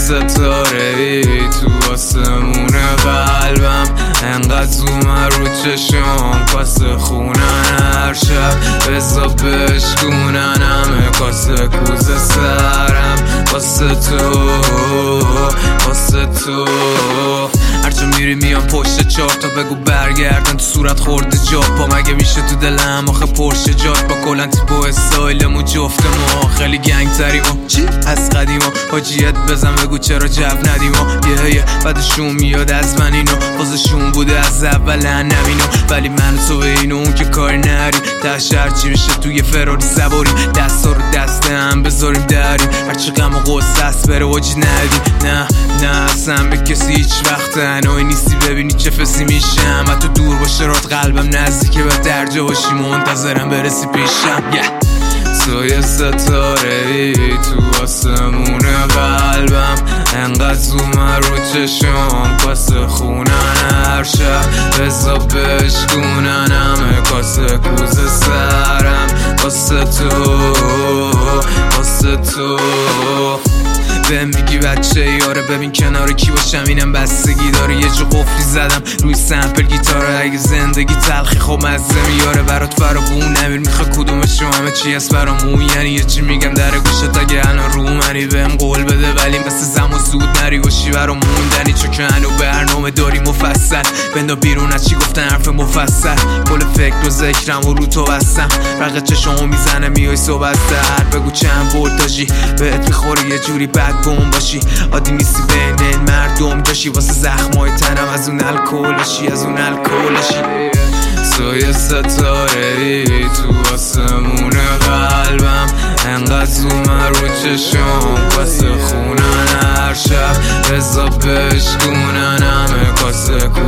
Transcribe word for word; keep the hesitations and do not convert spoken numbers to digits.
ستاره ای تو آسمون قلبم، انقدر زومه رو چشم کاسه خونن هر شب، بزا بشکونن همه کاسه کوزه سرم واسه تو واسه تو. هرچه میری میان پشت چار تا بگو برگردن تو صورت خورده جاپا، مگه میشه تو دلم آخه پرشه جات با کلن تیپو استایلمو جفت ما خیلی گنگ تریم چی از قدیم حاجیت بزن بگو چرا جب ندیم یه یه بعدشون میاد از من اینو بازشون بوده از اول نمینو، ولی من تو به اینو اون که کار نریم تش هرچی میشه توی فراری سواریم دستا رو دست هم بذاریم دریم هرچی غم و غصه است بره واجی ندیم نه نه اصلا به کسی هیچ وقت تنهایی نیستی ببینی چه فسی میشم حتی دور باشه رات قلبم نزدیکه به درجا باشی منتظرم برسی پیشم yeah. توی ستاره ای تو آسمون قلبم، انقدر زومه رو چشم کاسه خونن هر شب، بزا بشکونن همه کاسه کوزه سرم واسه تو واسه تو. بهم میگی بچه یاره ببین کنار کی باشم اینم بستگی داره، یه جو قفلی زدم روی سمپل گیتاره، اگه زندگی تلخی خب مزه میاره برات فراغون نمیر میخوای کدومشو همه چی هست برامون، یعنی یه چی میگم در گوشت اگه الان رو منی بهم قول بده ولی مثل زمان زود نری باشی برام موندنی چون که هنو برنامه داری مفصل بندا بیرون از چی گفتن حرف مفصل کل فکر و ذکرم و رو تو بستم رقه چشمو میزنه میای صحبت در بگو چند ولتاژی بهت میخوره یه جوری بد بوم باشی عادی نیستی بین این مردم جاشی واسه زخمای تنم از اون الکلشی از اون الکلشی. توی ستاره ای تو آسمون قلبم، انقدر زومه رو چشم کاسه خونن هر شب، بزا بشکونن همه کاسه